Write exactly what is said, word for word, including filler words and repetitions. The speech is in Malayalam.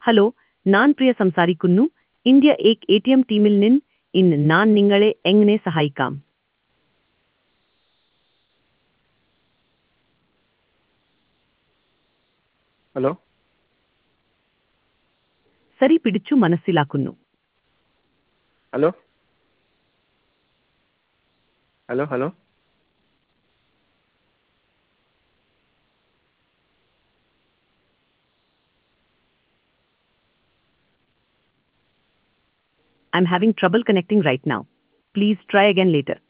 ഹലോ, ഞാൻ പ്രിയ സംസാരിക്കുന്നു. ഇന്ത്യ ഏക് എ ടി എം ടീമിൽ നിന്ന് ഇന്ന് ഞാൻ നിങ്ങളെ എങ്ങനെ സഹായിക്കാം? ഹലോ സരി പിടിച്ചു മനസ്സിലാക്കുന്നു. Hello hello hello I'm having trouble connecting right now. Please try again later.